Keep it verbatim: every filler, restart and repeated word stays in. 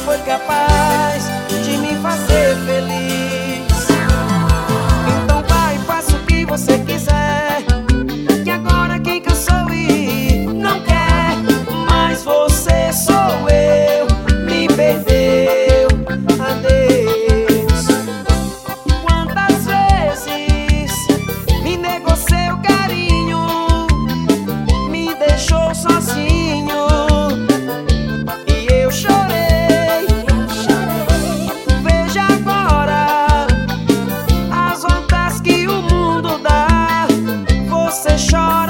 foi capaz de me fazer feliz. Então vai, faça o que você quiser, que agora quem cansou e não quer mais você sou eu. Me perdeu, adeus. Quantas vezes me negou seu carinho, me deixou sozinho e eu chorei. Veja agora as voltas que o mundo dá. Você chora